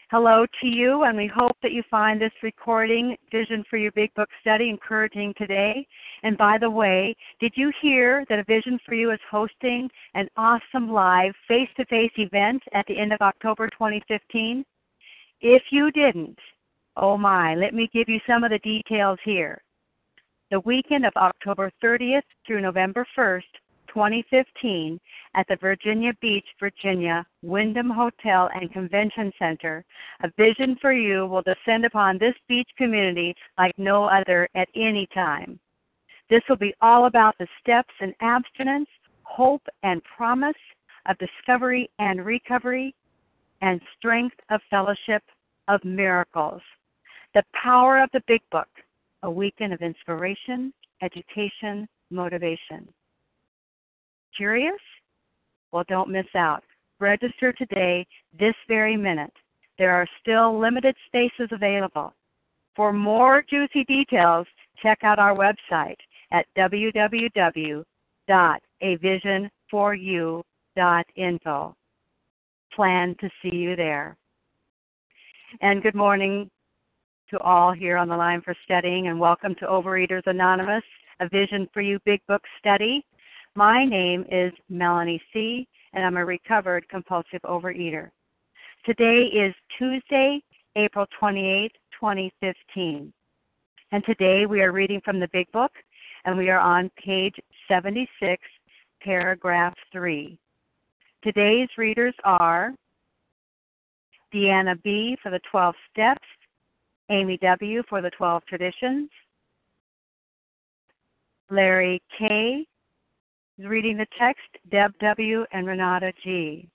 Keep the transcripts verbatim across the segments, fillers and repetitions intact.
Hello to you, and we hope that you find this recording, Vision for You Big Book Study, encouraging today. And by the way, did you hear that A Vision for You is hosting an awesome live face-to-face event at the end of October twenty fifteen? If you didn't, oh my, let me give you some of the details here. The weekend of October thirtieth through November first, twenty fifteen, at the Virginia Beach, Virginia, Wyndham Hotel and Convention Center, A Vision for You will descend upon this beach community like no other at any time. This will be all about the steps in abstinence, hope and promise of discovery and recovery, and strength of fellowship of miracles. The power of the Big Book, a weekend of inspiration, education, motivation. Curious? Well, don't miss out. Register today, this very minute. There are still limited spaces available. For more juicy details, check out our website at w w w dot a vision for you dot info. Plan to see you there. And good morning to all here on the line for studying, and welcome to Overeaters Anonymous, A Vision for You Big Book Study. My name is Melanie C., and I'm a recovered compulsive overeater. Today is Tuesday, April twenty-eighth, twenty fifteen. And today we are reading from the Big Book, and we are on page seventy-six, paragraph three. Today's readers are Deanna B. for the twelve Steps, Amy W. for the twelve Traditions, Larry K. reading the text, Deb W. and Renata G.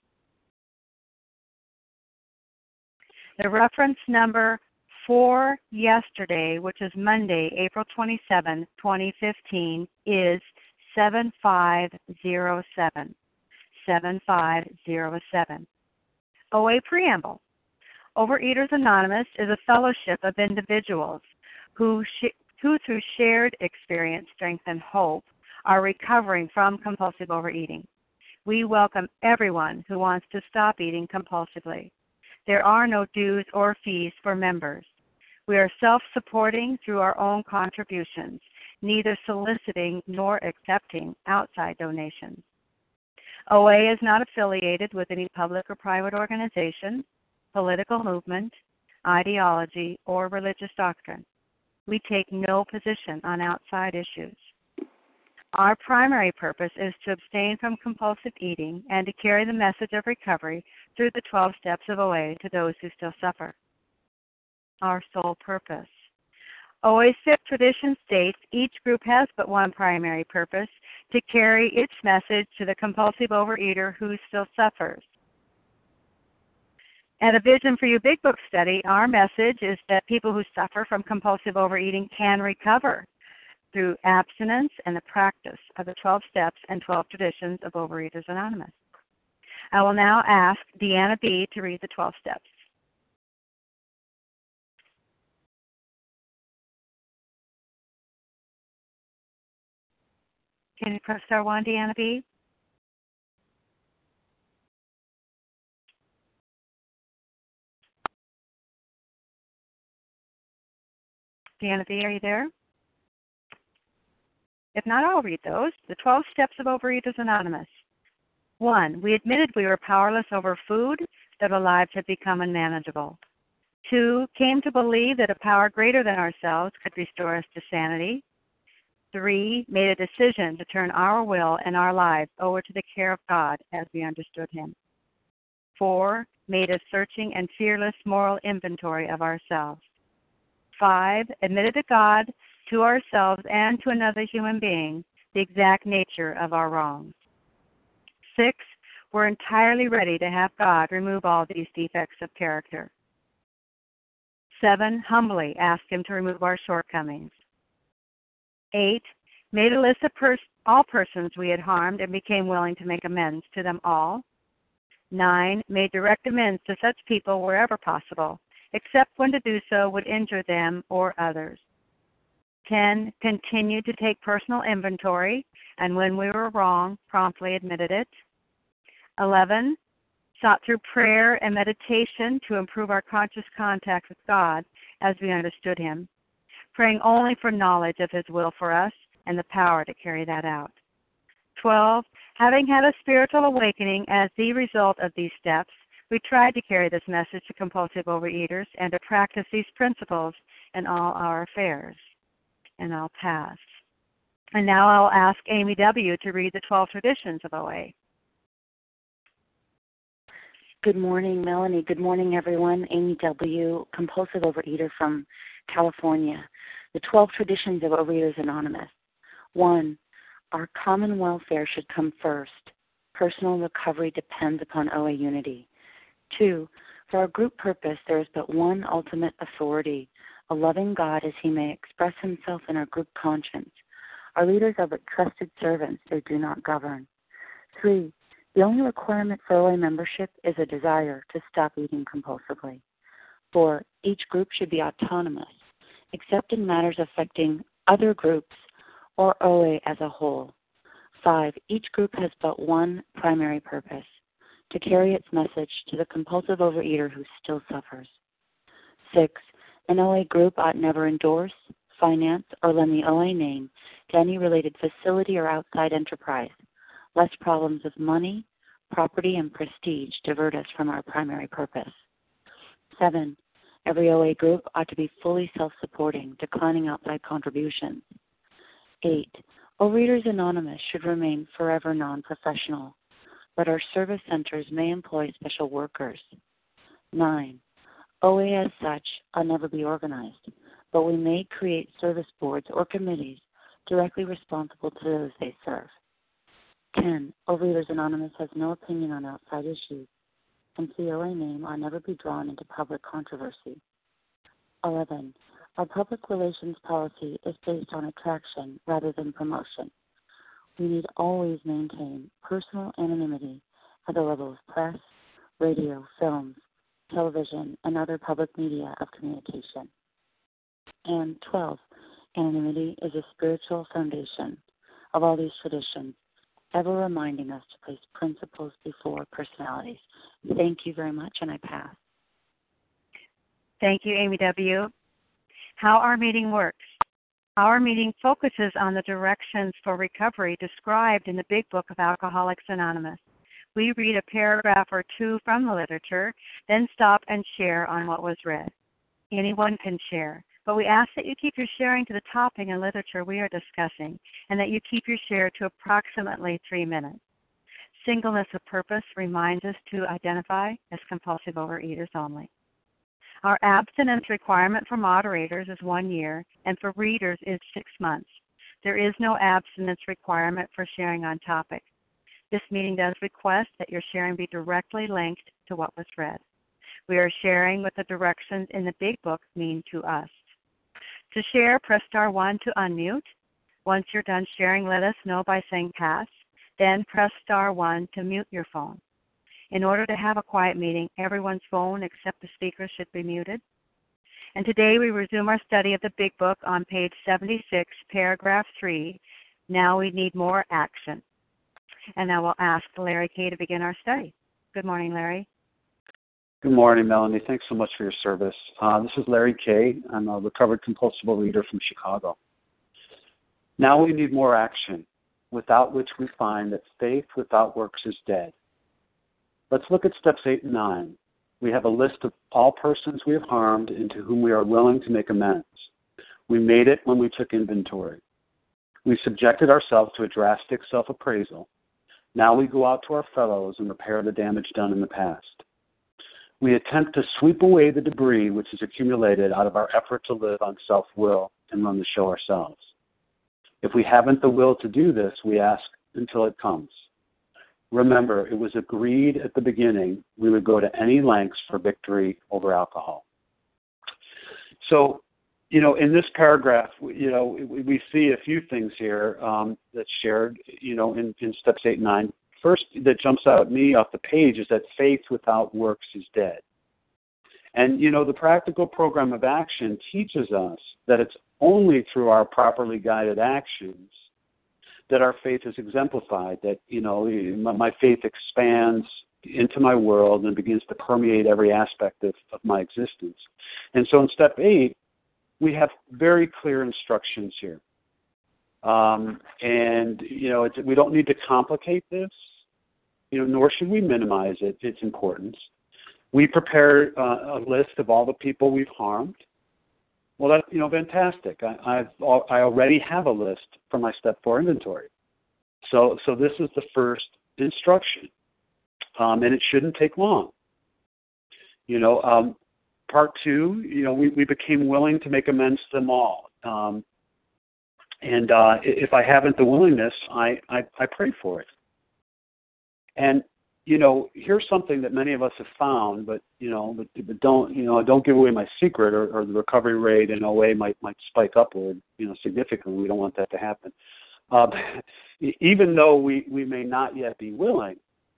The reference number for yesterday, which is Monday, April twenty-seventh, twenty fifteen, is seven five zero seven. seven five zero seven. O A Preamble. Overeaters Anonymous is a fellowship of individuals who, sh- who through shared experience, strength, and hope, are recovering from compulsive overeating. We welcome everyone who wants to stop eating compulsively. There are no dues or fees for members. We are self-supporting through our own contributions, neither soliciting nor accepting outside donations. O A is not affiliated with any public or private organization, political movement, ideology, or religious doctrine. We take no position on outside issues. Our primary purpose is to abstain from compulsive eating and to carry the message of recovery through the twelve steps of O A to those who still suffer. Our sole purpose. O A's fifth tradition states each group has but one primary purpose, to carry its message to the compulsive overeater who still suffers. At A Vision for You Big Book Study, our message is that people who suffer from compulsive overeating can recover through abstinence and the practice of the twelve steps and twelve traditions of Overeaters Anonymous. I will now ask Deanna B. to read the twelve steps. Can you press star one, Deanna B.? Deanna B., are you there? If not, I'll read those. The twelve Steps of Overeaters Anonymous. One, we admitted we were powerless over food, that our lives had become unmanageable. Two, came to believe that a power greater than ourselves could restore us to sanity. Three, made a decision to turn our will and our lives over to the care of God as we understood Him. Four, made a searching and fearless moral inventory of ourselves. Five, admitted to God, to ourselves, and to another human being the exact nature of our wrongs. Six, we're entirely ready to have God remove all these defects of character. Seven, humbly ask Him to remove our shortcomings. Eight, made a list of pers- all persons we had harmed and became willing to make amends to them all. Nine, made direct amends to such people wherever possible, except when to do so would injure them or others. Ten, continued to take personal inventory, and when we were wrong, promptly admitted it. Eleven, sought through prayer and meditation to improve our conscious contact with God as we understood Him, praying only for knowledge of His will for us and the power to carry that out. twelve. Having had a spiritual awakening as the result of these steps, we tried to carry this message to compulsive overeaters and to practice these principles in all our affairs. And I'll pass. And now I'll ask Amy W. to read the twelve traditions of O A. Good morning, Melanie. Good morning, everyone. Amy W., compulsive overeater from California. The twelve traditions of Overeaters Anonymous. One, our common welfare should come first. Personal recovery depends upon O A unity. Two, for our group purpose, there is but one ultimate authority, a loving God as He may express Himself in our group conscience. Our leaders are but trusted servants, they do not govern. Three, the only requirement for O A membership is a desire to stop eating compulsively. Four, each group should be autonomous, except in matters affecting other groups or O A as a whole. Five, each group has but one primary purpose, to carry its message to the compulsive overeater who still suffers. Six, an O A group ought never endorse, finance, or lend the O A name to any related facility or outside enterprise, lest problems of money, property, and prestige divert us from our primary purpose. Seven, every O A group ought to be fully self-supporting, declining outside contributions. Eight, Overeaters Anonymous should remain forever non-professional, but our service centers may employ special workers. Nine, O A as such will never be organized, but we may create service boards or committees directly responsible to those they serve. Ten, Overeaters Anonymous has no opinion on outside issues, and the O A name will never be drawn into public controversy. Eleven, our public relations policy is based on attraction rather than promotion. We need always maintain personal anonymity at the level of press, radio, films, television, and other public media of communication. And twelve, anonymity is a spiritual foundation of all these traditions, ever reminding us to place principles before personalities. Thank you very much, and I pass. Thank you, Amy W. How our meeting works. Our meeting focuses on the directions for recovery described in the Big Book of Alcoholics Anonymous. We read a paragraph or two from the literature, then stop and share on what was read. Anyone can share, but we ask that you keep your sharing to the topic and literature we are discussing, and that you keep your share to approximately three minutes. Singleness of purpose reminds us to identify as compulsive overeaters only. Our abstinence requirement for moderators is one year, and for readers is six months. There is no abstinence requirement for sharing on topic. This meeting does request that your sharing be directly linked to what was read. We are sharing what the directions in the Big Book mean to us. To share, press star one to unmute. Once you're done sharing, let us know by saying pass. Then press star one to mute your phone. In order to have a quiet meeting, everyone's phone except the speaker should be muted. And today we resume our study of the Big Book on page seventy-six, paragraph three. Now we need more action. And now we'll ask Larry K. to begin our study. Good morning, Larry. Good morning, Melanie. Thanks so much for your service. Uh, this is Larry K. I'm a recovered compulsive overeater from Chicago. Now we need more action, without which we find that faith without works is dead. Let's look at steps eight and nine. We have a list of all persons we have harmed and to whom we are willing to make amends. We made it when we took inventory. We subjected ourselves to a drastic self-appraisal. Now we go out to our fellows and repair the damage done in the past. We attempt to sweep away the debris which has accumulated out of our effort to live on self-will and run the show ourselves. If we haven't the will to do this, we ask until it comes. Remember, it was agreed at the beginning we would go to any lengths for victory over alcohol. So, you know, in this paragraph, you know, we see a few things here um, that's shared, you know, in, in steps eight and nine. First, that jumps out at me off the page is that faith without works is dead. And, you know, the practical program of action teaches us that it's only through our properly guided actions that our faith is exemplified, that, you know, my faith expands into my world and begins to permeate every aspect of, of my existence. And so in step eight, we have very clear instructions here. Um, and, you know, it's, we don't need to complicate this, you know, nor should we minimize it, its importance. We prepare uh, a list of all the people we've harmed. Well, that's, you know, fantastic. I, I've, I already have a list for my step four inventory. So, so this is the first instruction, um, and it shouldn't take long. You know, um, part two, you know, we, we became willing to make amends to them all. Um, and uh, if I haven't the willingness, I, I, I pray for it. And, you know, here's something that many of us have found, but, you know, but, but don't, you know, don't give away my secret, or, or the recovery rate in O A might, might spike upward, you know, significantly. We don't want that to happen. Uh, even though we, we may not yet be willing,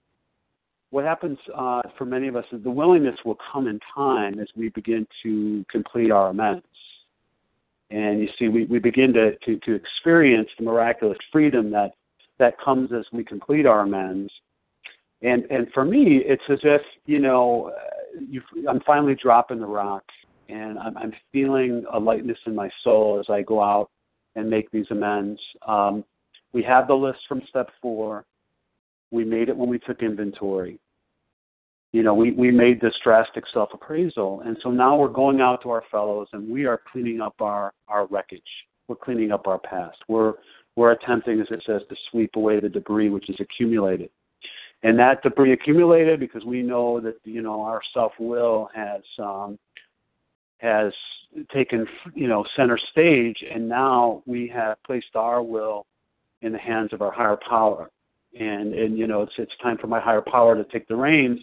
what happens uh, for many of us is the willingness will come in time as we begin to complete our amends. And you see, we, we begin to, to, to experience the miraculous freedom that, that comes as we complete our amends. And and for me, it's as if, you know, you, I'm finally dropping the rock, and I'm, I'm feeling a lightness in my soul as I go out and make these amends. Um, we have the list from step four. We made it when we took inventory. You know, we, we made this drastic self-appraisal, and so now we're going out to our fellows, and we are cleaning up our, our wreckage. We're cleaning up our past. We're we're attempting, as it says, to sweep away the debris which is accumulated. And that debris accumulated because we know that, you know, our self-will has um, has taken, you know, center stage, and now we have placed our will in the hands of our higher power. And, and you know, it's it's time for my higher power to take the reins.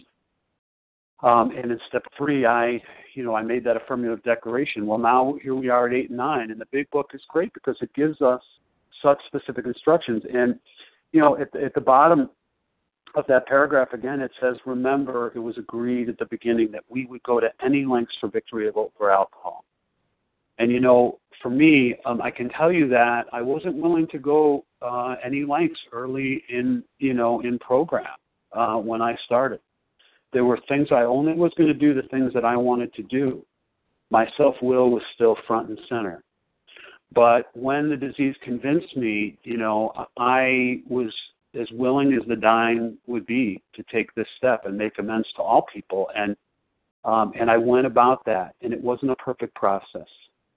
Um, and in step three, I, you know, I made that affirmative declaration. Well, now here we are at eight and nine, and the big book is great because it gives us such specific instructions. And, you know, at, at the bottom of that paragraph, again, it says, remember, it was agreed at the beginning that we would go to any lengths for victory over alcohol. And, you know, for me, um, I can tell you that I wasn't willing to go uh, any lengths early in, you know, in program uh, when I started. There were things I only was going to do, the things that I wanted to do. My self-will was still front and center. But when the disease convinced me, you know, I was as willing as the dying would be to take this step and make amends to all people. And um, and I went about that, and it wasn't a perfect process.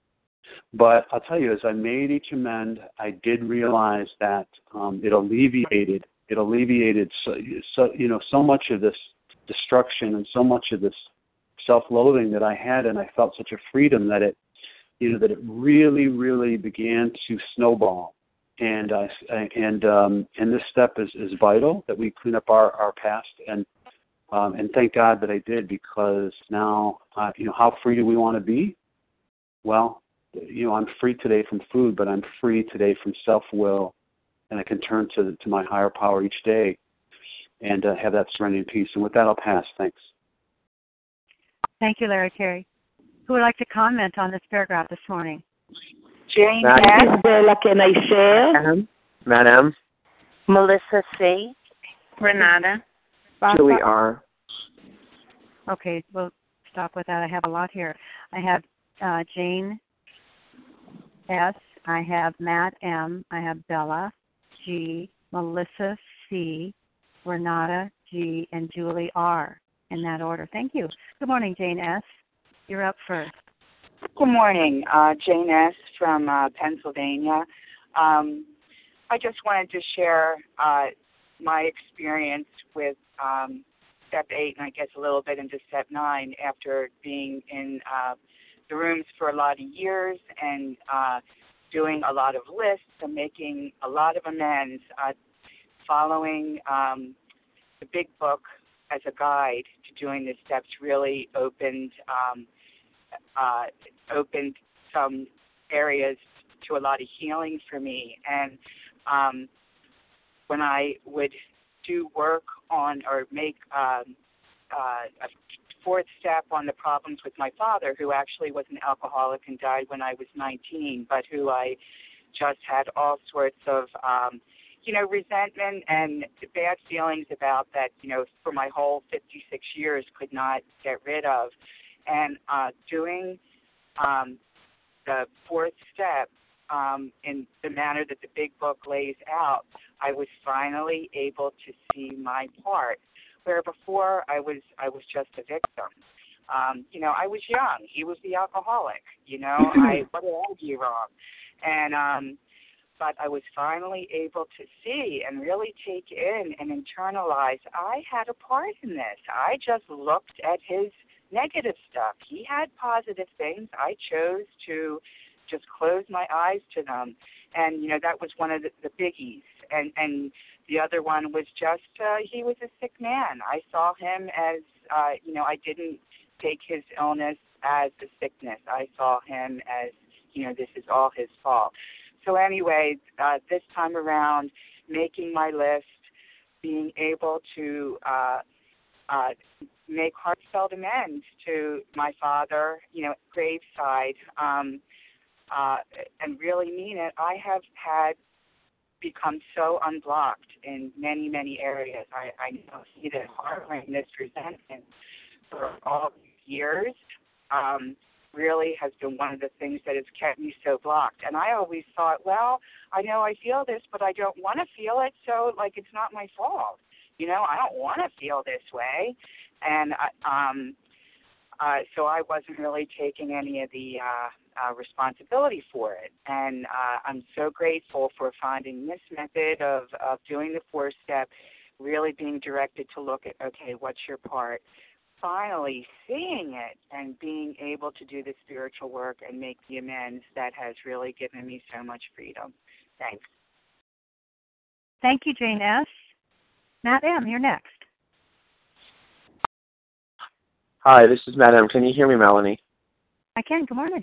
But I'll tell you, as I made each amend, I did realize that um, it alleviated, it alleviated, so, so, you know, so much of this destruction and so much of this self-loathing that I had, and I felt such a freedom that it, you know, that it really, really began to snowball. And uh, and um, and this step is, is vital, that we clean up our, our past, and um, and thank God that I did, because now, uh, you know, how free do we want to be? Well, you know, I'm free today from food, but I'm free today from self-will, and I can turn to to my higher power each day and uh, have that serenity and peace. And with that, I'll pass. Thanks. Thank you, Larry Terry. Who would like to comment on this paragraph this morning? Jane Madam. Bella, can I share? Madam. Madam. Melissa C. Renata. Julie R. Okay, we'll stop with that. I have a lot here. I have uh, Jane S. I have Matt M. I have Bella G. Melissa C. Renata G. and Julie R. in that order. Thank you. Good morning, Jane S. You're up first. Good morning, uh, Jane S. from uh, Pennsylvania. Um, I just wanted to share uh, my experience with um, step eight, and I guess a little bit into step nine, after being in uh, the rooms for a lot of years and uh, doing a lot of lists and making a lot of amends, uh, following um, the big book as a guide to doing the steps really opened um, uh, opened some areas to a lot of healing for me. And um, when I would do work on or make um, uh, a fourth step on the problems with my father, who actually was an alcoholic and died when I was nineteen, but who I just had all sorts of um, you know, resentment and bad feelings about that, you know, for my whole fifty-six years could not get rid of. And uh, doing um, the fourth step um, in the manner that the big book lays out, I was finally able to see my part, where before I was I was just a victim. Um, you know, I was young. He was the alcoholic. You know, I what did I do wrong? And um, but I was finally able to see and really take in and internalize I had a part in this. I just looked at his negative stuff. He had positive things. I chose to just close my eyes to them. And, you know, that was one of the, the biggies. And, and the other one was just uh, he was a sick man. I saw him as, uh, you know, I didn't take his illness as a sickness. I saw him as, you know, this is all his fault. So anyway, uh, this time around, making my list, being able to uh, uh, make heartfelt amends to my father, you know, graveside, um, uh, and really mean it. I have had become so unblocked in many, many areas. I, I know see that harboring this resentment for all these years um, really has been one of the things that has kept me so blocked. And I always thought, well, I know I feel this, but I don't want to feel it, so, like, it's not my fault. You know, I don't want to feel this way. And um, uh, so I wasn't really taking any of the uh, uh, responsibility for it. And uh, I'm so grateful for finding this method of, of doing the four-step, really being directed to look at, okay, what's your part? Finally seeing it and being able to do the spiritual work and make the amends, that has really given me so much freedom. Thanks. Thank you, Jane S. Matt M., you're next. Hi, this is Matt M. Can you hear me, Melanie? I can. Good morning.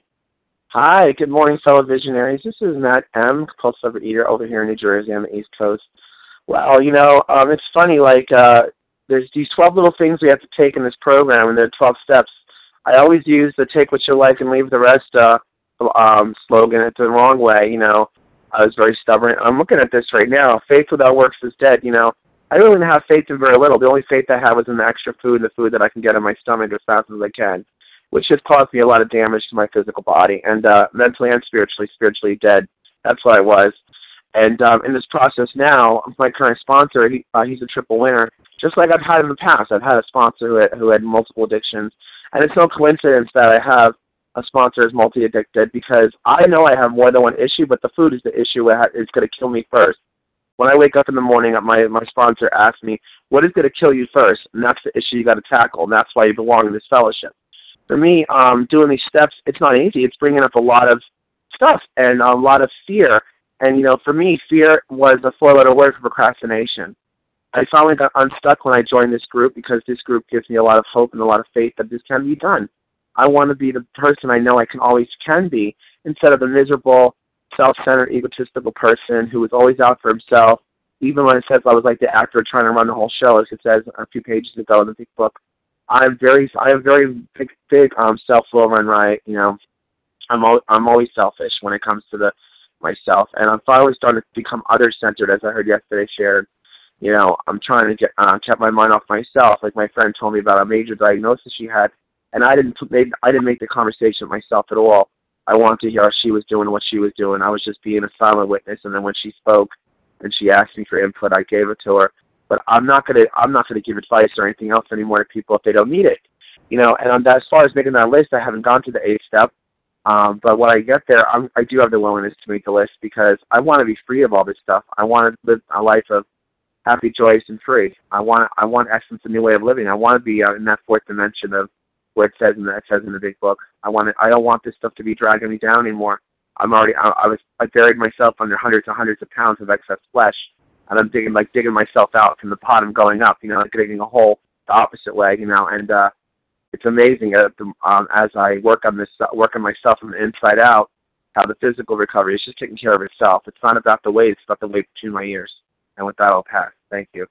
Hi, good morning, fellow visionaries. This is Matt M., compulsive eater over here in New Jersey on the East Coast. Well, you know, um, it's funny, like, uh, there's these twelve little things we have to take in this program, and there are twelve steps. I always use the take what you like and leave the rest uh, um, slogan. It's the wrong way, you know. I was very stubborn. I'm looking at this right now. Faith without works is dead, you know. I really didn't have faith in very little. The only faith I had was in the extra food, the food that I can get in my stomach as fast as I can, which has caused me a lot of damage to my physical body, and uh, mentally and spiritually, spiritually dead. That's what I was. And um, in this process now, my current sponsor, he, uh, he's a triple winner, just like I've had in the past. I've had a sponsor who had, who had multiple addictions, and it's no coincidence that I have a sponsor who's multi-addicted, because I know I have more than one issue, but the food is the issue that is going to kill me first. When I wake up in the morning, my, my sponsor asks me, what is going to kill you first? And that's the issue you got to tackle, and that's why you belong in this fellowship. For me, um, doing these steps, it's not easy. It's bringing up a lot of stuff and a lot of fear. And, you know, for me, fear was a four-letter word for procrastination. I finally got unstuck when I joined this group, because this group gives me a lot of hope and a lot of faith that this can be done. I want to be the person I know I can always can be, instead of the miserable, self-centered, egotistical person who is always out for himself. Even when it says I was like the actor trying to run the whole show, as it says a few pages ago in the big book, I'm very, I have very big, big um, self-will and right. You know, I'm always, I'm always selfish when it comes to the myself, and I'm finally starting to become other-centered, as I heard yesterday shared. You know, I'm trying to get uh, kept my mind off myself. Like my friend told me about a major diagnosis she had, and I didn't make I didn't make the conversation with myself at all. I wanted to hear how she was doing, what she was doing. I was just being a silent witness, and then when she spoke and she asked me for input, I gave it to her. But I'm not gonna I'm not gonna give advice or anything else anymore to people if they don't need it. You know, and on that, as far as making that list, I haven't gone to the eighth step. Um, but when I get there, I'm, I do have the willingness to make the list, because I want to be free of all this stuff. I want to live a life of happy, joyous, and free. I want I want essence, a new way of living. I want to be uh, in that fourth dimension of where it says in the, it says in the big book. I want to, I don't want this stuff to be dragging me down anymore. I'm already I, I was I buried myself under hundreds and hundreds of pounds of excess flesh, and I'm digging like digging myself out from the bottom going up. You know, like digging a hole the opposite way. You know, and uh, it's amazing uh, the, um, as I work on this work on myself from the inside out, how the physical recovery is just taking care of itself. It's not about the weight; it's about the weight between my ears. And with that, I'll pass. Thank you.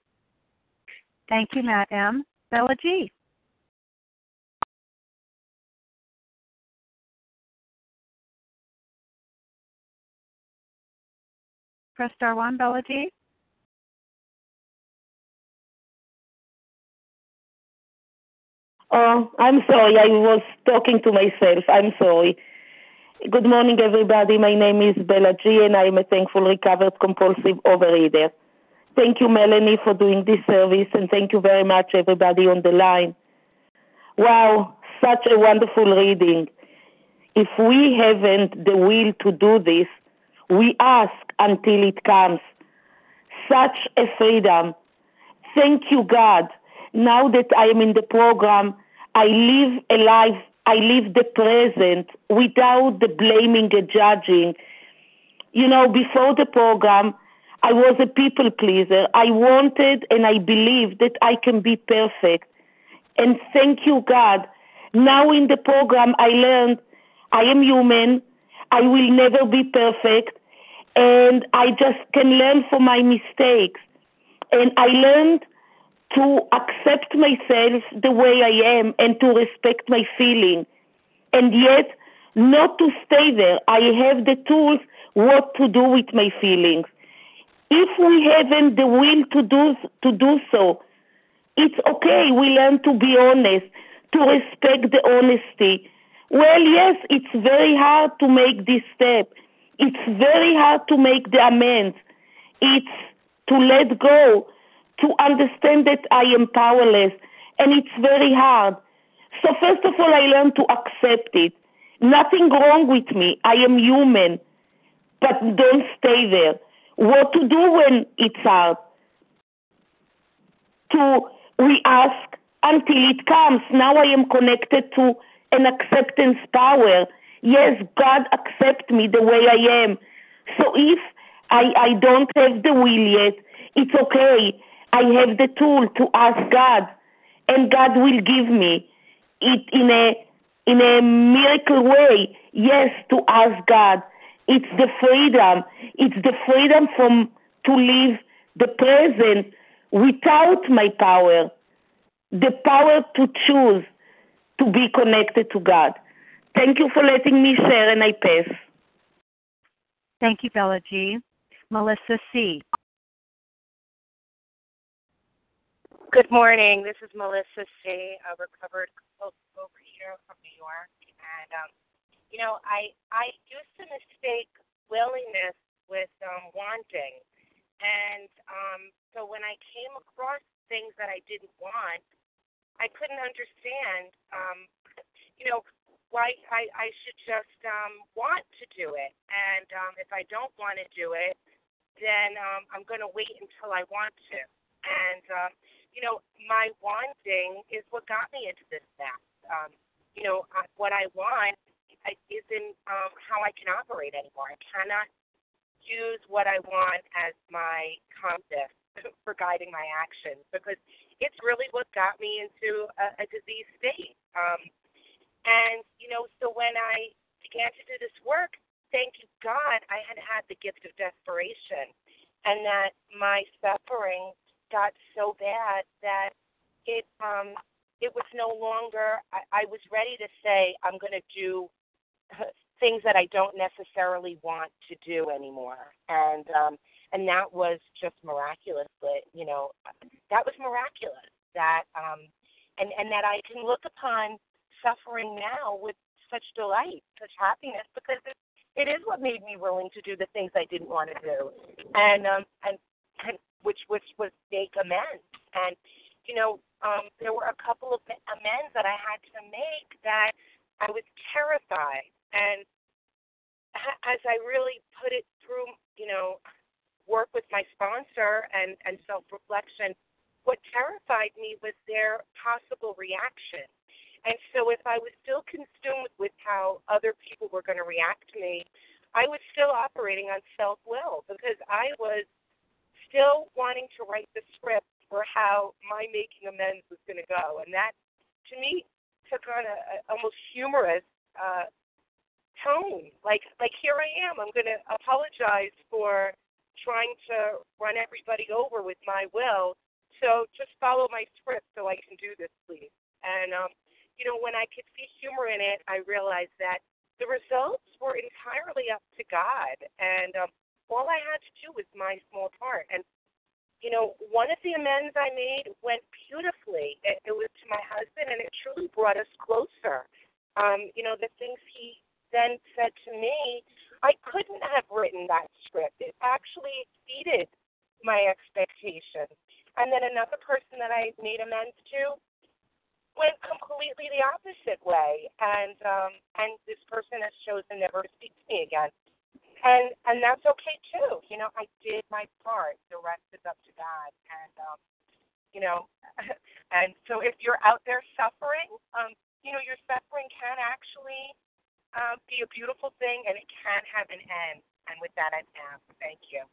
Thank you, Matt M. Bella G. Press star one, Bella G. Oh, I'm sorry. I was talking to myself. I'm sorry. Good morning, everybody. My name is Bella G, and I'm a thankful recovered compulsive overeater. Thank you, Melanie, for doing this service, and thank you very much, everybody on the line. Wow, such a wonderful reading. If we haven't the will to do this, we ask until it comes. Such a freedom. Thank you, God. Now that I am in the program, I live a life, I live the present without the blaming and judging. You know, before the program, I was a people pleaser. I wanted and I believed that I can be perfect. And thank you, God. Now in the program, I learned I am human. I will never be perfect. And I just can learn from my mistakes. And I learned to accept myself the way I am and to respect my feeling. And yet, not to stay there. I have the tools what to do with my feelings. If we haven't the will to do, to do so, it's okay. We learn to be honest, to respect the honesty. Well, yes, it's very hard to make this step. It's very hard to make the amends. It's to let go, to understand that I am powerless, and it's very hard. So first of all, I learned to accept it. Nothing wrong with me. I am human, but don't stay there. What to do when it's hard? To we ask until it comes. Now I am connected to an acceptance power. Yes, God accepts me the way I am. So if I, I don't have the will yet, it's okay. I have the tool to ask God, and God will give me it in a in a miracle way. Yes, to ask God. It's the freedom. It's the freedom from to live the present without my power. The power to choose to be connected to God. Thank you for letting me share, and I pass. Thank you, Bella G. Melissa C. Good morning. This is Melissa C., a recovered compulsive overeater from New York. And, um, you know, I I used to mistake willingness with um, wanting. And um, so when I came across things that I didn't want, I couldn't understand, um, you know, why I, I should just um, want to do it. And um, if I don't want to do it, then um, I'm going to wait until I want to. And, um, you know, my wanting is what got me into this mess. Um, you know, uh, what I want isn't um, how I can operate anymore. I cannot use what I want as my compass for guiding my actions, because it's really what got me into a, a disease state. Um, and, you know, so when I began to do this work, thank you, God, I had had the gift of desperation, and that my suffering got so bad that it um, it was no longer, I, I was ready to say, I'm going to do things that I don't necessarily want to do anymore. And um, and that was just miraculous. But, you know, that was miraculous. That um, and, and that I can look upon suffering now with such delight, such happiness, because it, it is what made me willing to do the things I didn't want to do. And um, and, and which which was make amends. And, you know, um, there were a couple of amends that I had to make that I was terrified. And as I really put it through, you know, work with my sponsor and, and self-reflection, what terrified me was their possible reaction. And so if I was still consumed with how other people were going to react to me, I was still operating on self-will, because I was still wanting to write the script for how my making amends was going to go. And that, to me, took on a, a almost humorous uh, tone. Like, like here I am. I'm going to apologize for trying to run everybody over with my will. So just follow my script so I can do this, please. And, um, you know, when I could see humor in it, I realized that the results were entirely up to God. And um, all I had to do was my small part. And you know, one of the amends I made went beautifully. It, it was to my husband, and it truly brought us closer. Um, you know, the things he then said to me, I couldn't have written that script. It actually exceeded my expectations. And then another person that I made amends to went completely the opposite way, and um, and this person has chosen never to speak to me again. And and that's okay too. You know, I did my part. The rest is up to God. And um, you know, and so if you're out there suffering, um, you know, your suffering can actually uh, be a beautiful thing, and it can have an end. And with that, I'm out. Thank you.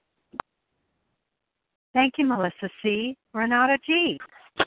Thank you, Melissa C. Renata G.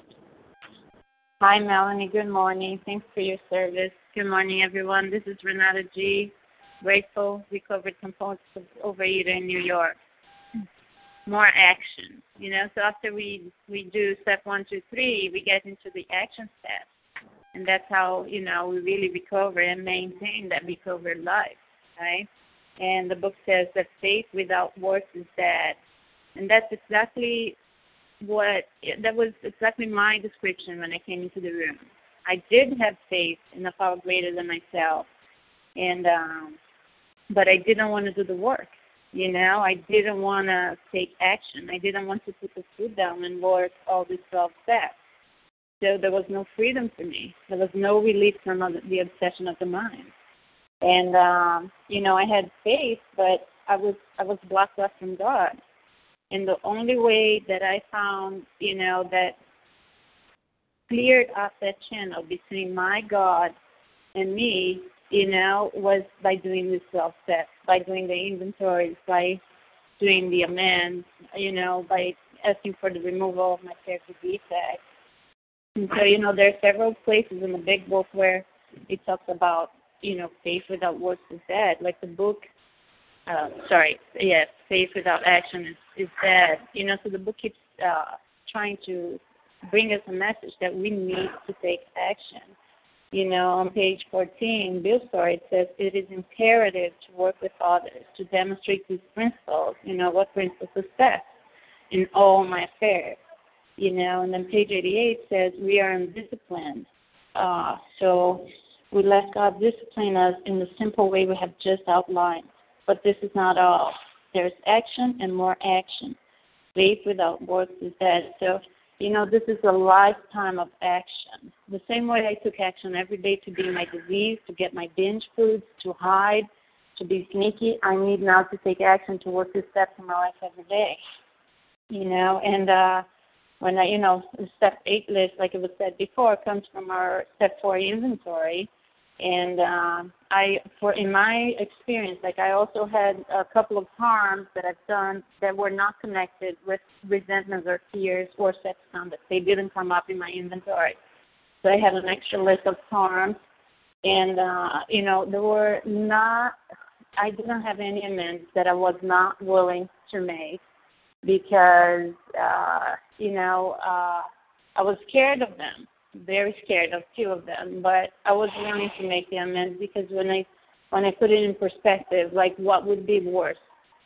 Hi, Melanie. Good morning. Thanks for your service. Good morning, everyone. This is Renata G. Grateful, recovered compulsive overeater in New York. More action, you know. So after we we do step one, two, three, we get into the action step, and that's how you know we really recover and maintain that recovered life, right? And the book says that faith without works is dead, and that's exactly what that was exactly my description when I came into the room. I did have faith in a power greater than myself, and um, but I didn't want to do the work. You know, I didn't want to take action. I didn't want to put the foot down and work all these twelve steps. So there was no freedom for me. There was no relief from the obsession of the mind. And um, you know, I had faith, but I was I was blocked off from God. And the only way that I found, you know, that cleared up that channel between my God and me, you know, was by doing the twelve steps, by doing the inventories, by doing the amends, you know, by asking for the removal of my character defects. And so, you know, there are several places in the big book where it talks about, you know, faith without works is dead. Like the book, uh, sorry, yes, faith without action is, is dead. You know, so the book keeps uh, trying to bring us a message that we need to take action. You know, on page fourteen, Bill's story, it says, it is imperative to work with others, to demonstrate these principles, you know, what brings us success in all my affairs. You know, and then page eighty-eight says, we are undisciplined. Uh, so we let God discipline us in the simple way we have just outlined. But this is not all. There's action and more action. Faith without works is dead. So, you know, this is a lifetime of action. The same way I took action every day to beat my disease, to get my binge foods, to hide, to be sneaky, I need now to take action to work these steps in my life every day. You know, and uh, when I, you know, the step eight list, like it was said before, comes from our step four inventory. And uh, I, for in my experience, like I also had a couple of harms that I've done that were not connected with resentments or fears or sex conduct. They didn't come up in my inventory. So I had an extra list of harms. And, uh, you know, there were not, I didn't have any amends that I was not willing to make because, uh, you know, uh, I was scared of them. Very scared of two of them, but I was willing to make the amends because when I when I put it in perspective, like what would be worse,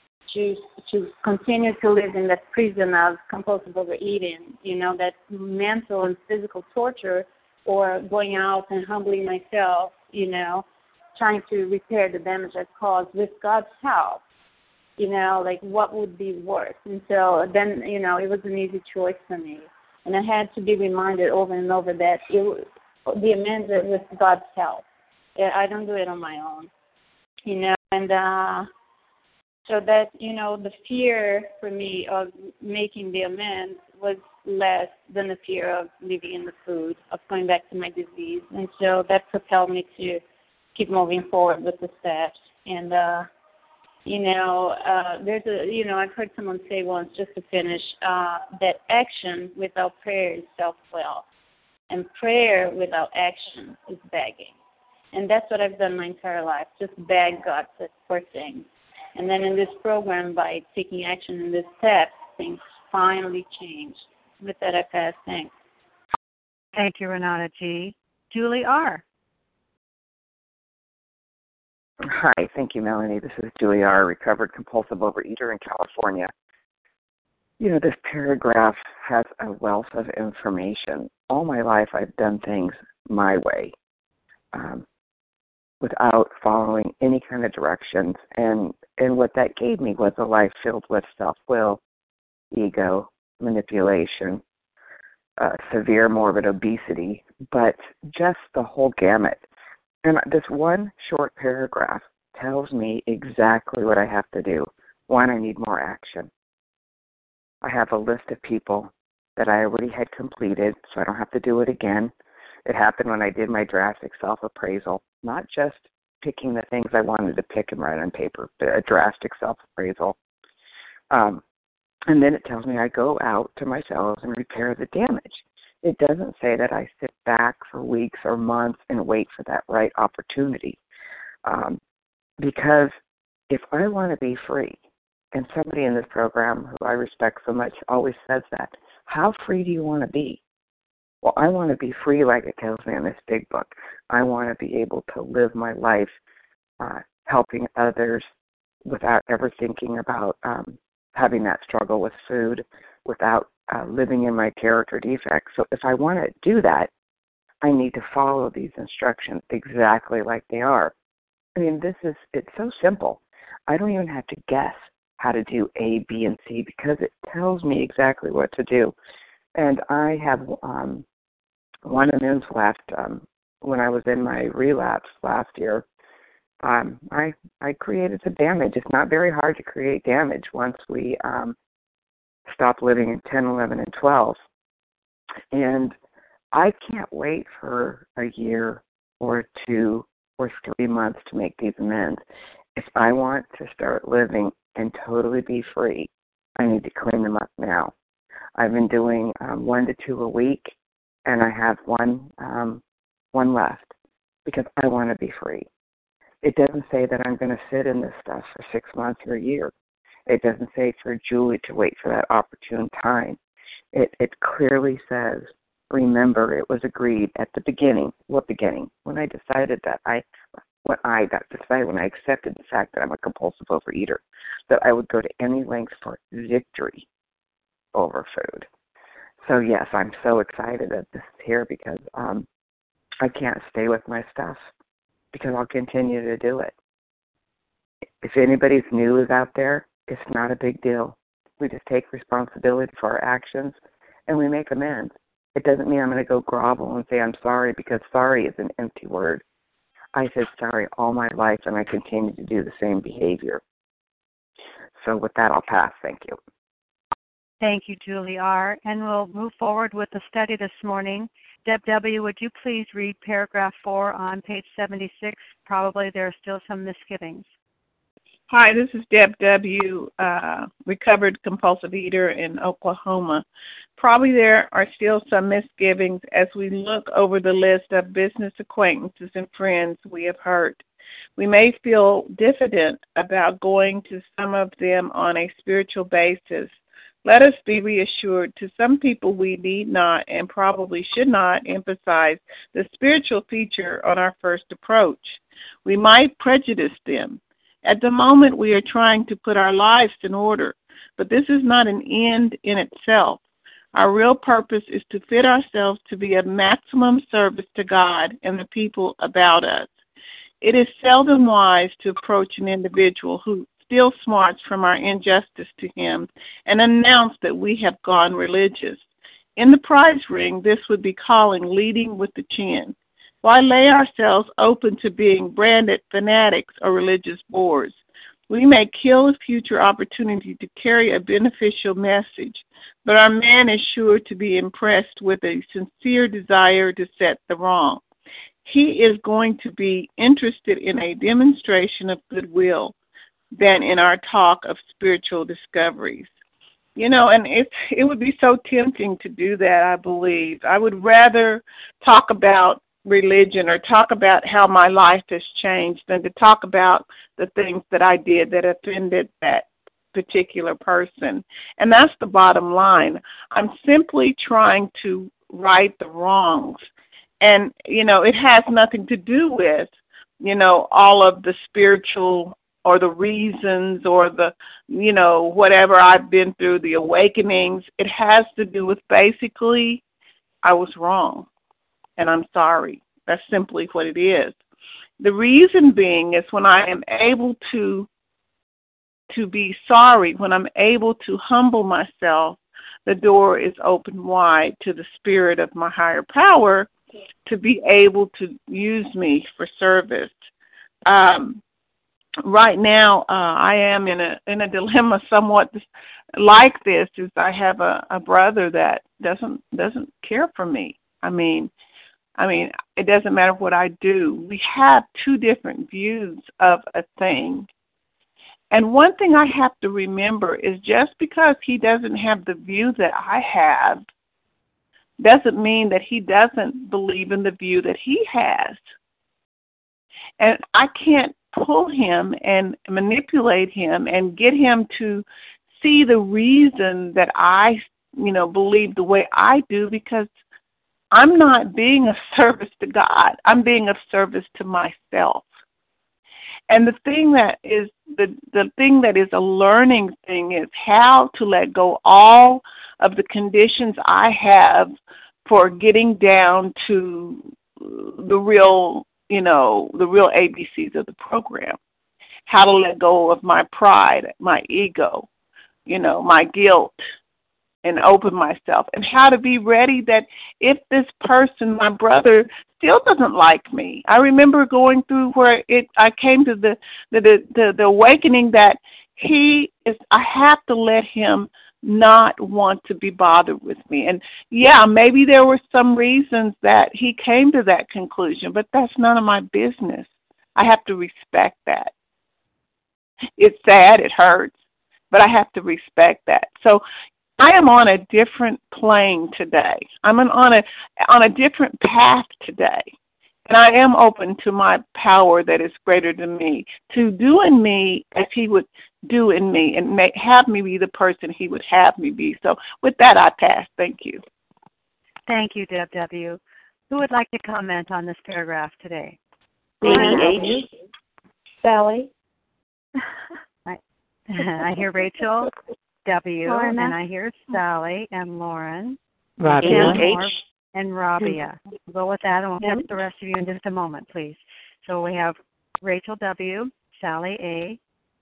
to to continue to live in that prison of compulsive overeating, you know, that mental and physical torture, or going out and humbling myself, you know, trying to repair the damage I've caused with God's help, you know, like what would be worse? And so then, you know, it was an easy choice for me. And I had to be reminded over and over that it, the amends are with God's help. I don't do it on my own, you know. And uh, so that, you know, the fear for me of making the amends was less than the fear of living in the food, of going back to my disease. And so that propelled me to keep moving forward with the steps. And, uh, you know, uh, there's a, you know, I've heard someone say once, just to finish, uh, that action without prayer is self-will, and prayer without action is begging. And that's what I've done my entire life, just beg God for things. And then in this program, by taking action in this step, things finally changed. With that, I pass. Thanks. Thank you, Renata G. Julie R. Hi, thank you, Melanie. This is Julie R., recovered compulsive overeater in California. You know, this paragraph has a wealth of information. All my life I've done things my way, um, without following any kind of directions. And, and what that gave me was a life filled with self-will, ego, manipulation, uh, severe morbid obesity, but just the whole gamut. And this one short paragraph tells me exactly what I have to do. One, I need more action. I have a list of people that I already had completed, so I don't have to do it again. It happened when I did my drastic self-appraisal, not just picking the things I wanted to pick and write on paper, but a drastic self-appraisal. Um, and then it tells me I go out to my cells and repair the damage. It doesn't say that I sit back for weeks or months and wait for that right opportunity. Um, because if I want to be free, and somebody in this program who I respect so much always says that, how free do you want to be? Well, I want to be free like it tells me in this big book. I want to be able to live my life uh, helping others without ever thinking about um, having that struggle with food, without uh, living in my character defects. So if I want to do that, I need to follow these instructions exactly like they are. I mean, this is, it's so simple. I don't even have to guess how to do A, B, and C because it tells me exactly what to do. And I have um, one amends left. Um, when I was in my relapse last year, um, I I created some damage. It's not very hard to create damage once we um, stop living in ten, eleven, and twelve. And I can't wait for a year or two or three months to make these amends. If I want to start living and totally be free, I need to clean them up now. I've been doing um, one to two a week, and I have one um, one left because I want to be free. It doesn't say that I'm going to sit in this stuff for six months or a year. It doesn't say for Julie to wait for that opportune time. It, it clearly says, remember, it was agreed at the beginning. What beginning? When I decided that I, when I got decided, when I accepted the fact that I'm a compulsive overeater, that I would go to any length for victory over food. So yes, I'm so excited that this is here because um, I can't stay with my stuff because I'll continue to do it. If anybody's new is out there, it's not a big deal. We just take responsibility for our actions and we make amends. It doesn't mean I'm going to go grovel and say I'm sorry because sorry is an empty word. I said sorry all my life and I continue to do the same behavior. So with that, I'll pass. Thank you. Thank you, Julie R. And we'll move forward with the study this morning. Deb W., would you please read paragraph four on page seventy-six? Probably there are still some misgivings. Hi, this is Deb W., uh, recovered compulsive eater in Oklahoma. Probably there are still some misgivings as we look over the list of business acquaintances and friends we have hurt. We may feel diffident about going to some of them on a spiritual basis. Let us be reassured, to some people we need not and probably should not emphasize the spiritual feature on our first approach. We might prejudice them. At the moment, we are trying to put our lives in order, but this is not an end in itself. Our real purpose is to fit ourselves to be of maximum service to God and the people about us. It is seldom wise to approach an individual who still smarts from our injustice to him and announce that we have gone religious. In the prize ring, this would be calling leading with the chin. Why lay ourselves open to being branded fanatics or religious bores? We may kill a future opportunity to carry a beneficial message, but our man is sure to be impressed with a sincere desire to set the wrong. He is going to be interested in a demonstration of goodwill than in our talk of spiritual discoveries. You know, and it, it would be so tempting to do that, I believe. I would rather talk about religion or talk about how my life has changed than to talk about the things that I did that offended that particular person. And that's the bottom line. I'm simply trying to right the wrongs. And, you know, it has nothing to do with, you know, all of the spiritual or the reasons or the, you know, whatever I've been through, the awakenings. It has to do with basically I was wrong and I'm sorry. That's simply what it is. The reason being is when I am able to to be sorry, when I'm able to humble myself, the door is open wide to the spirit of my higher power to be able to use me for service. Um, right now, uh, I am in a in a dilemma somewhat like this. Is I have a, a brother that doesn't doesn't care for me. I mean, I mean, it doesn't matter what I do. We have two different views of a thing. And one thing I have to remember is just because he doesn't have the view that I have doesn't mean that he doesn't believe in the view that he has. And I can't pull him and manipulate him and get him to see the reason that I, you know, believe the way I do, because I'm not being of service to God. I'm being of service to myself. And the thing that is the the thing that is a learning thing is how to let go all of the conditions I have for getting down to the real, you know, the real A B Cs of the program. How to let go of my pride, my ego, you know, my guilt, and open myself, and how to be ready that if this person, my brother, still doesn't like me. I remember going through where it I came to the the the, the awakening that he is I have to let him not want to be bothered with me. And yeah, maybe there were some reasons that he came to that conclusion, but that's none of my business. I have to respect that. It's sad, it hurts, but I have to respect that. So I am on a different plane today. I'm on a on a different path today. And I am open to my power that is greater than me, to do in me as he would do in me and make, have me be the person he would have me be. So with that, I pass. Thank you. Thank you, Deb W. Who would like to comment on this paragraph today? Baby H. Sally. I, I hear Rachel W. Lorna. And I hear Sally and Lauren. Rabia. And, H. and Rabia. We'll go with that, and we'll get the rest of you in just a moment, please. So we have Rachel W., Sally A.,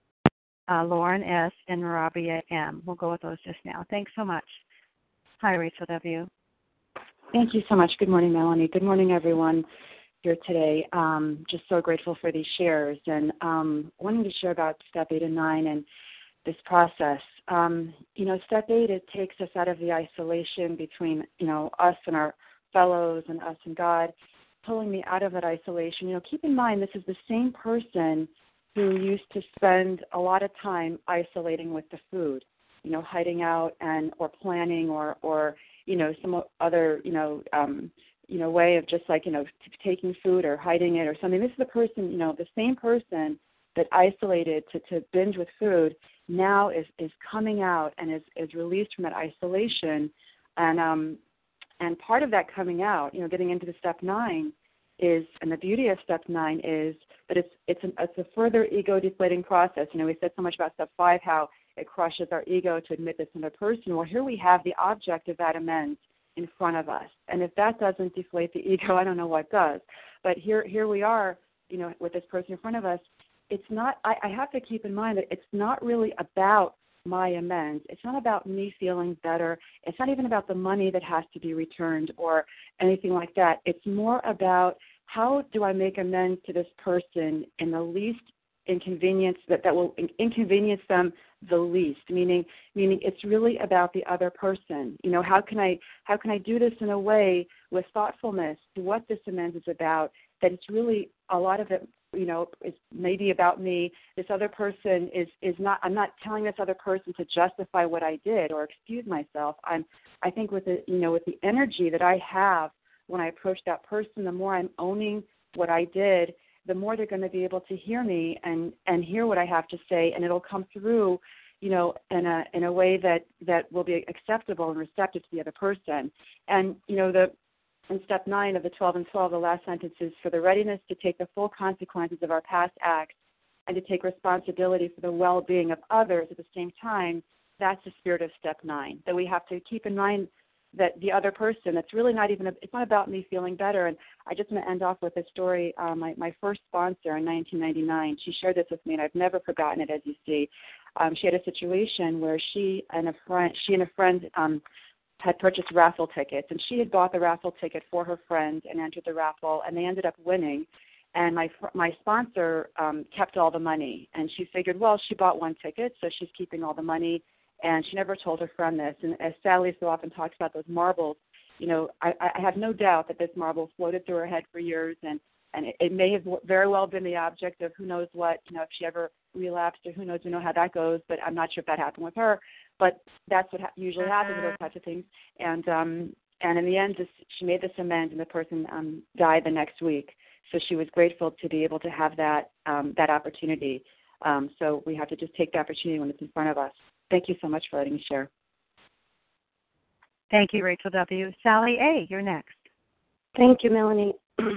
uh, Lauren S., and Rabia M. We'll go with those just now. Thanks so much. Hi, Rachel W. Thank you so much. Good morning, Melanie. Good morning, everyone here today. Um, just so grateful for these shares, and um, wanting to share about step eight and nine and this process. Um, you know, step eight, it takes us out of the isolation between, you know, us and our fellows and us and God, pulling me out of that isolation. You know, keep in mind, this is the same person who used to spend a lot of time isolating with the food, you know, hiding out and or planning or, or you know, some other, you know, um, you know, way of just like, you know, t- taking food or hiding it or something. This is the person, you know, the same person that isolated to, to binge with food now is, is coming out and is, is released from that isolation. And um, and part of that coming out, you know, getting into the step nine is, and the beauty of step nine is that it's it's, an, it's a further ego deflating process. You know, we said so much about step five, how it crushes our ego to admit this another person. Well, here we have the object of that amends in front of us. And if that doesn't deflate the ego, I don't know what does. But here here we are, you know, with this person in front of us. It's not, I, I have to keep in mind that it's not really about my amends. It's not about me feeling better. It's not even about the money that has to be returned or anything like that. It's more about how do I make amends to this person in the least inconvenience, that, that will inconvenience them the least, meaning meaning it's really about the other person. You know, how can I how can I do this in a way with thoughtfulness to what this amends is about, that it's really a lot of it, you know, is maybe about me. This other person is is not, I'm not telling this other person to justify what I did or excuse myself. I'm I think with the, you know, with the energy that I have when I approach that person, the more I'm owning what I did, the more they're going to be able to hear me and, and hear what I have to say, and it'll come through, you know, in a in a way that, that will be acceptable and receptive to the other person. And, you know, the in step nine of the twelve and twelve, the last sentence is, for the readiness to take the full consequences of our past acts, and to take responsibility for the well-being of others at the same time, that's the spirit of step nine, that we have to keep in mind that the other person, it's really not even, a, it's not about me feeling better. And I just want to end off with a story. Uh, my, my first sponsor in nineteen ninety-nine, she shared this with me, and I've never forgotten it, as you see. Um, she had a situation where she and a friend, she and a friend um, had purchased raffle tickets, and she had bought the raffle ticket for her friend and entered the raffle, and they ended up winning. And my my sponsor um, kept all the money, and she figured, well, she bought one ticket, so she's keeping all the money. And she never told her friend this. And as Sally so often talks about those marbles, you know, I, I have no doubt that this marble floated through her head for years, and, and it, it may have very well been the object of who knows what, you know, if she ever relapsed or who knows, we know how that goes, but I'm not sure if that happened with her. But that's what ha- usually happens with those types of things. And um, and in the end, this, she made this amends, and the person um, died the next week. So she was grateful to be able to have that um, that opportunity. Um, so we have to just take the opportunity when it's in front of us. Thank you so much for letting me share. Thank you, Rachel W. Sally A., you're next. Thank you, Melanie.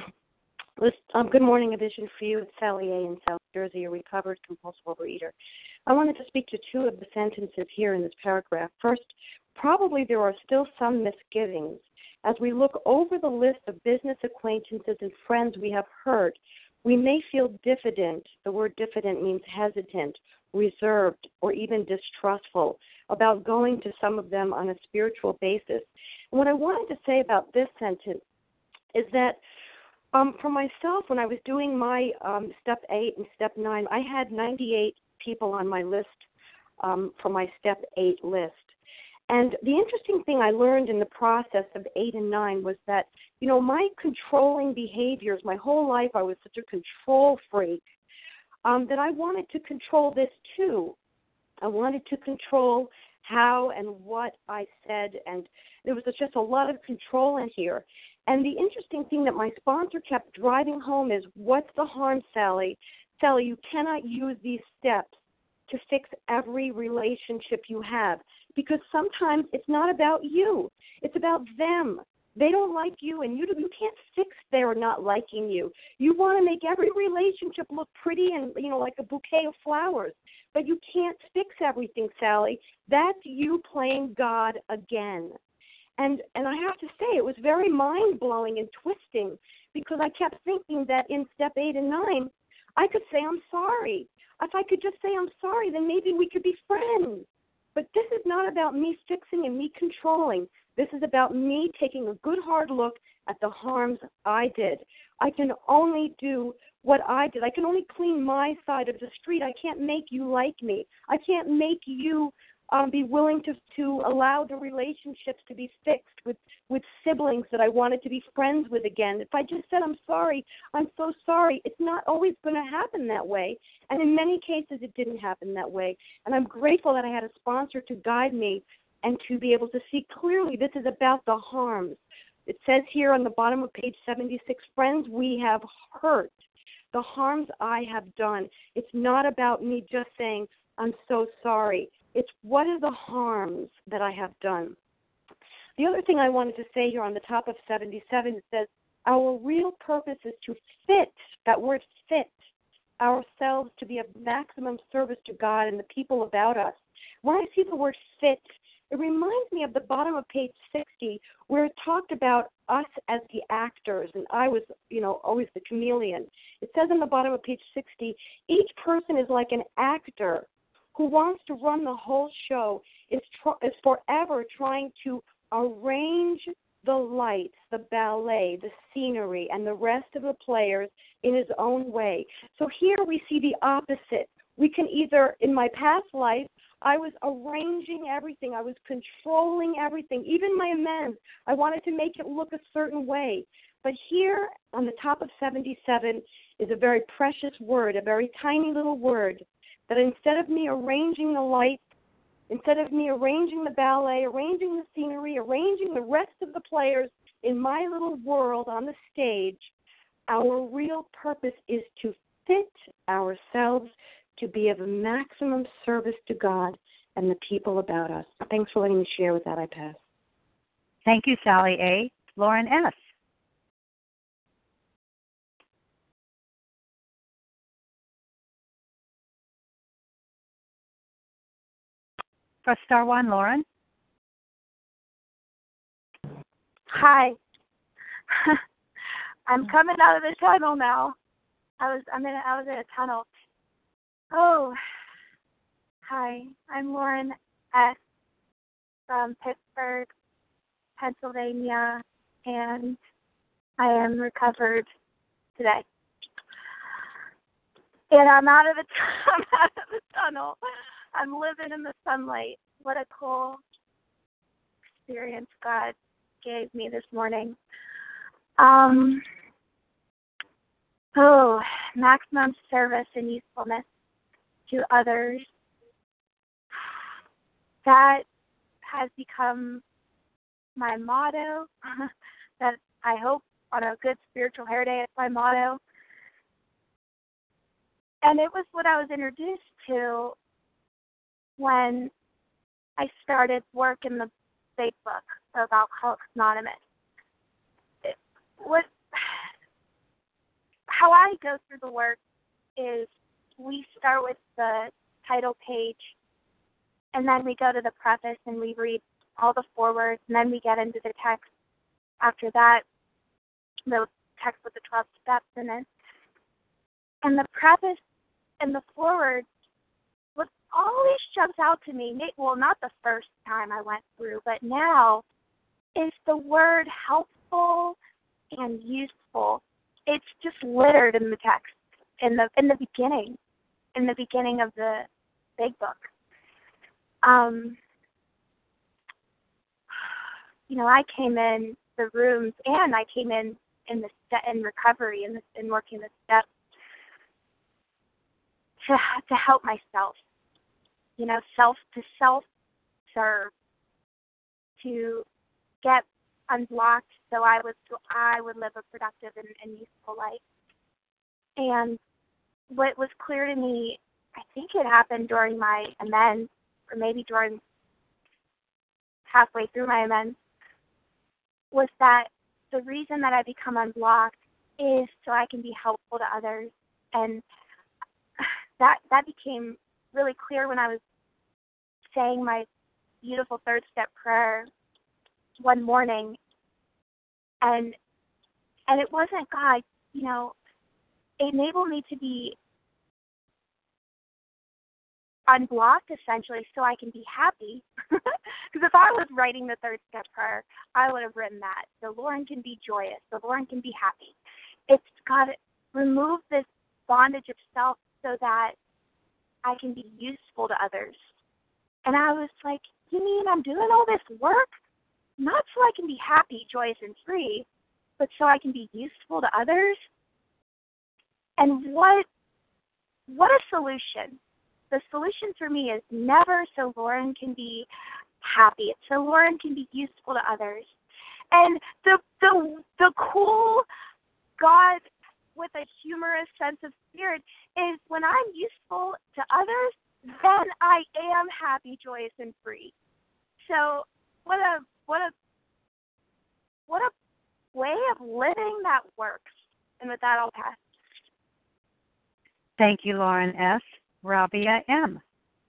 um, good morning, A Vision for You. It's Sally A. in South Jersey, a recovered compulsive overeater. I wanted to speak to two of the sentences here in this paragraph. First, probably there are still some misgivings. As we look over the list of business acquaintances and friends we have hurt, we may feel diffident. The word diffident means hesitant, reserved, or even distrustful about going to some of them on a spiritual basis. And what I wanted to say about this sentence is that um, for myself, when I was doing my um, step eight and step nine, I had ninety-eight people on my list um, for my step eight list. And the interesting thing I learned in the process of eight and nine was that, you know, my controlling behaviors, my whole life I was such a control freak, um, that I wanted to control this too. I wanted to control how and what I said, and there was just a lot of control in here. And the interesting thing that my sponsor kept driving home is, what's the harm, Sally? Sally, you cannot use these steps to fix every relationship you have, because sometimes it's not about you. It's about them. They don't like you, and you you can't fix their not liking you. You want to make every relationship look pretty and, you know, like a bouquet of flowers, but you can't fix everything, Sally. That's you playing God again. And and I have to say, it was very mind-blowing and twisting, because I kept thinking that in step eight and nine, I could say I'm sorry. If I could just say I'm sorry, then maybe we could be friends. But this is not about me fixing and me controlling. This is about me taking a good hard look at the harms I did. I can only do what I did. I can only clean my side of the street. I can't make you like me. I can't make you um, be willing to, to allow the relationships to be fixed with, with siblings that I wanted to be friends with again. If I just said, I'm sorry, I'm so sorry, it's not always going to happen that way. And in many cases, it didn't happen that way. And I'm grateful that I had a sponsor to guide me and to be able to see clearly this is about the harms. It says here on the bottom of page seventy-six, friends we have hurt, the harms I have done. It's not about me just saying, I'm so sorry. It's what are the harms that I have done. The other thing I wanted to say here on the top of seventy-seven, it says, our real purpose is to fit, that word fit, ourselves to be of maximum service to God and the people about us. When I see the word fit, it reminds me of the bottom of page sixty, where it talked about us as the actors, and I was, you know, always the chameleon. It says on the bottom of page sixty, each person is like an actor who wants to run the whole show, is, tr- is forever trying to arrange the lights, the ballet, the scenery, and the rest of the players in his own way. So here we see the opposite. We can either, in my past life, I was arranging everything. I was controlling everything, even my amends. I wanted to make it look a certain way. But here on the top of seventy-seven is a very precious word, a very tiny little word, that instead of me arranging the lights, instead of me arranging the ballet, arranging the scenery, arranging the rest of the players in my little world on the stage, our real purpose is to fit ourselves to be of maximum service to God and the people about us. Thanks for letting me share. With that, I pass. Thank you, Sally A. Lauren S. press star one. Lauren? Hi. I'm coming out of the tunnel now. I was I'm in a, I was in a tunnel. Oh. Hi. I'm Lauren S. from Pittsburgh, Pennsylvania, and I am recovered today. And I'm out of the t- I'm out of the tunnel. I'm living in the sunlight. What a cool experience God gave me this morning. Um, oh, maximum service and usefulness to others. That has become my motto. That I hope on a good spiritual hair day, it's my motto. And it was what I was introduced to when I started work in the big book of Alcoholics Anonymous. It, what, how I go through the work is we start with the title page, and then we go to the preface and we read all the forewords, and then we get into the text. After that, the text with the twelve steps in it. And the preface and the foreword, what always jumps out to me, well, not the first time I went through, but now, is the word helpful and useful. It's just littered in the text, in the in the beginning, in the beginning of the big book. Um, you know, I came in the rooms, and I came in in the st- in recovery, in the, in working the steps, to to help myself, you know, self to self serve, to get unblocked so I was I would live a productive and, and useful life. And what was clear to me, I think it happened during my amends, or maybe during halfway through my amends, was that the reason that I become unblocked is so I can be helpful to others. And that that became really clear when I was saying my beautiful third step prayer one morning, and and it wasn't God, you know, it enabled me to be unblocked essentially so I can be happy. Because if I was writing the third step prayer, I would have written that. So Lauren can be joyous, so Lauren can be happy. It's got to remove this bondage of self so that I can be useful to others. And I was like, you mean I'm doing all this work? Not so I can be happy, joyous, and free, but so I can be useful to others? And what what a solution. The solution for me is never so Lauren can be happy. It's so Lauren can be useful to others. And the the the cool God with a humorous sense of spirit is when I'm useful to others, then I am happy, joyous, and free. So what a what a what a way of living that works. And with that, I'll pass. Thank you, Lauren S. Rabia M.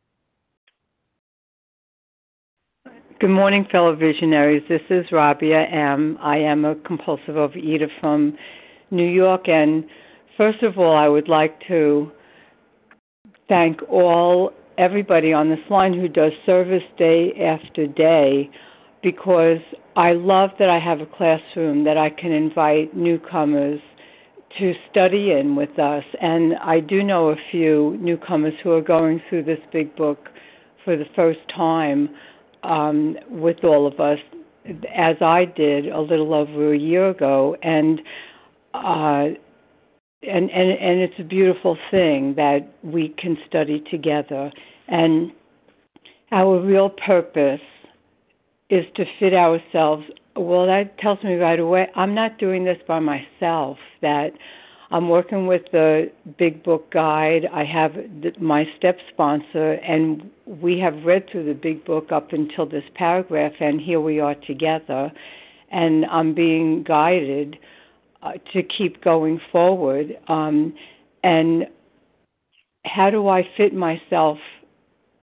Good morning, fellow visionaries. This is Rabia M. I am a compulsive overeater from New York, and first of all, I would like to thank all everybody on this line who does service day after day, because I love that I have a classroom that I can invite newcomers to study in with us. And I do know a few newcomers who are going through this big book for the first time um, with all of us, as I did a little over a year ago. And uh, and, and and it's a beautiful thing that we can study together. And our real purpose is to fit ourselves. Well, that tells me right away I'm not doing this by myself, that I'm working with the Big Book Guide. I have the, my step sponsor, and we have read through the Big Book up until this paragraph, and here we are together. And I'm being guided uh, to keep going forward. Um, and how do I fit myself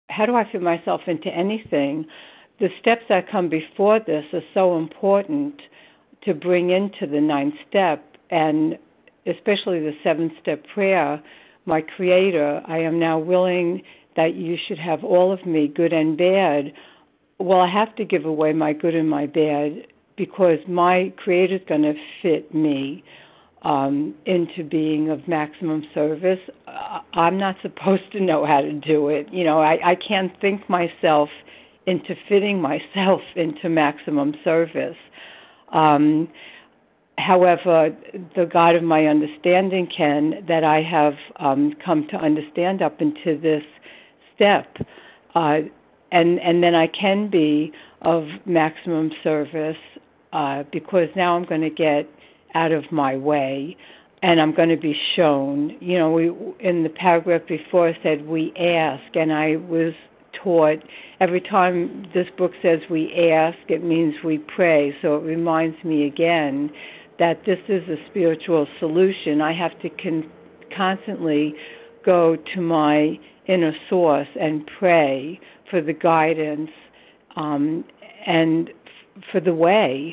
how do I fit myself into anything? The steps that come before this are so important to bring into the ninth step, and especially the seventh step prayer. My Creator, I am now willing that you should have all of me, good and bad. Well, I have to give away my good and my bad because my Creator is going to fit me um, into being of maximum service. Uh, I'm not supposed to know how to do it. You know, I, I can't think myself into fitting myself into maximum service. Um, however, the God of my understanding can, that I have um, come to understand up into this step, uh, and and then I can be of maximum service uh, because now I'm going to get out of my way, and I'm going to be shown. You know, we in the paragraph before said we ask, and I was taught every time this book says we ask, it means we pray. So it reminds me again that this is a spiritual solution. I have to con- constantly go to my inner source and pray for the guidance um, and f- for the way.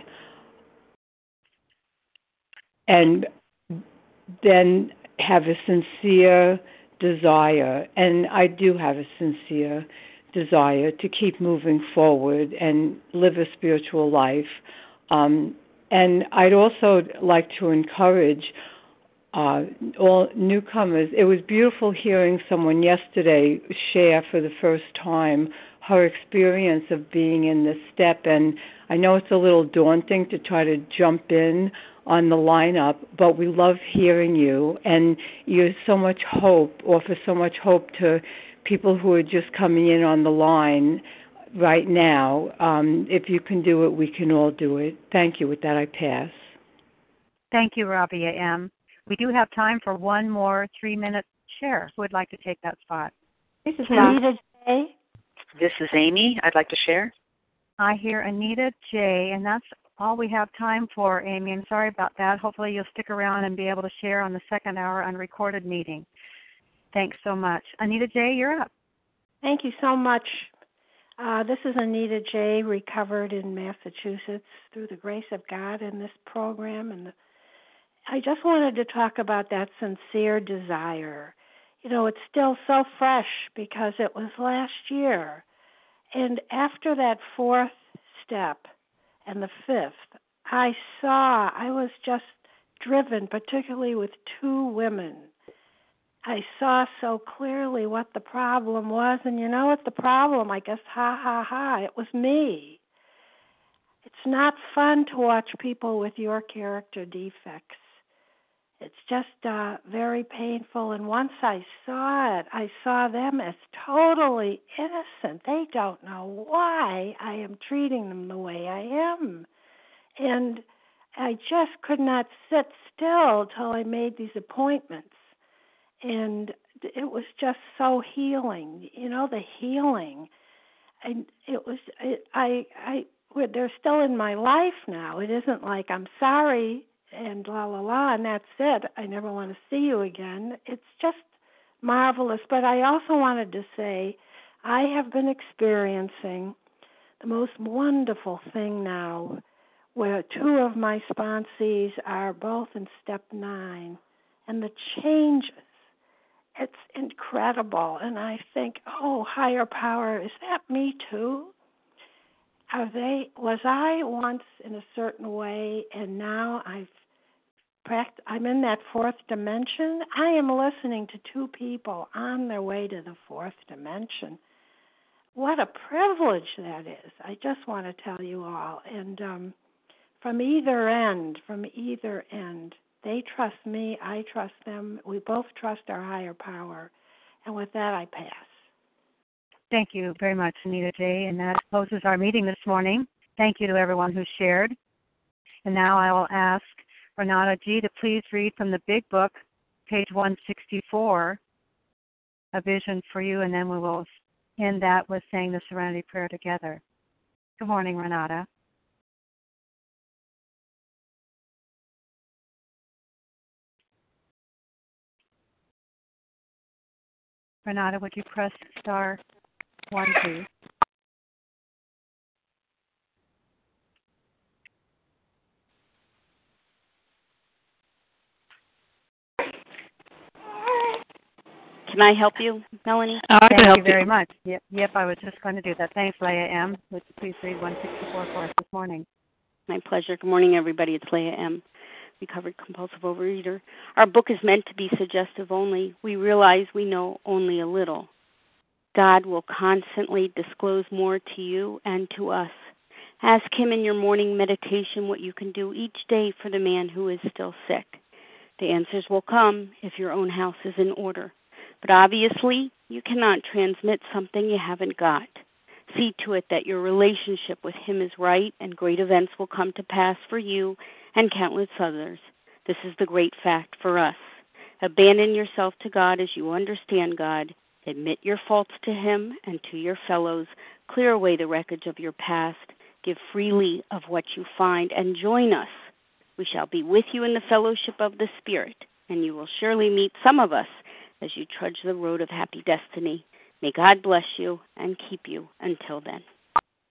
And then have a sincere desire, and I do have a sincere desire to keep moving forward and live a spiritual life. Um, and I'd also like to encourage uh, all newcomers. It was beautiful hearing someone yesterday share for the first time her experience of being in this step, and I know it's a little daunting to try to jump in on the lineup, but we love hearing you, and you're so much hope, offer so much hope to people who are just coming in on the line right now. Um, if you can do it, we can all do it. Thank you. With that, I pass. Thank you, Rabia M. We do have time for one more three-minute share. Who would like to take that spot? This is Anita J. This is Amy. I'd like to share. I hear Anita J., and that's all we have time for, Amy. I'm sorry about that. Hopefully you'll stick around and be able to share on the second hour unrecorded meeting. Thanks so much. Anita J., you're up. Thank you so much. Uh, this is Anita J., recovered in Massachusetts through the grace of God in this program. And the, I just wanted to talk about that sincere desire. You know, it's still so fresh because it was last year. And after that fourth step and the fifth, I saw, I was just driven, particularly with two women. I saw so clearly what the problem was, and you know what the problem, I guess, ha, ha, ha, it was me. It's not fun to watch people with your character defects. It's just uh, very painful, and once I saw it, I saw them as totally innocent. They don't know why I am treating them the way I am. And I just could not sit still till I made these appointments. And it was just so healing, you know, the healing. And it was, it, I, I, they're still in my life now. It isn't like I'm sorry and la la la, and that's it. I never want to see you again. It's just marvelous. But I also wanted to say I have been experiencing the most wonderful thing now, where two of my sponsees are both in step nine, and the changes, it's incredible. And I think, oh, higher power, is that me too? Are they, was I once in a certain way, and now I've pract- I'm in that fourth dimension? I am listening to two people on their way to the fourth dimension. What a privilege that is. I just want to tell you all. And um, from either end, from either end, they trust me, I trust them. We both trust our higher power. And with that, I pass. Thank you very much, Anita J., and that closes our meeting this morning. Thank you to everyone who shared. And now I will ask Renata G. to please read from the Big Book, page one sixty-four, A Vision for You, and then we will end that with saying the Serenity Prayer together. Good morning, Renata. Renata, would you press star one, please. Can I help you, Melanie? Oh, I Thank help you very much. Yep, yep, I was just going to do that. Thanks, Leah M. Would you please read one sixty-four for us this morning? My pleasure. Good morning, everybody. It's Leah M., recovered compulsive overeater. Our book is meant to be suggestive only. We realize we know only a little. God will constantly disclose more to you and to us. Ask Him in your morning meditation what you can do each day for the man who is still sick. The answers will come if your own house is in order. But obviously, you cannot transmit something you haven't got. See to it that your relationship with Him is right, and great events will come to pass for you and countless others. This is the great fact for us. Abandon yourself to God as you understand God. Admit your faults to Him and to your fellows. Clear away the wreckage of your past. Give freely of what you find, and join us. We shall be with you in the fellowship of the Spirit, and you will surely meet some of us as you trudge the road of happy destiny. May God bless you and keep you until then.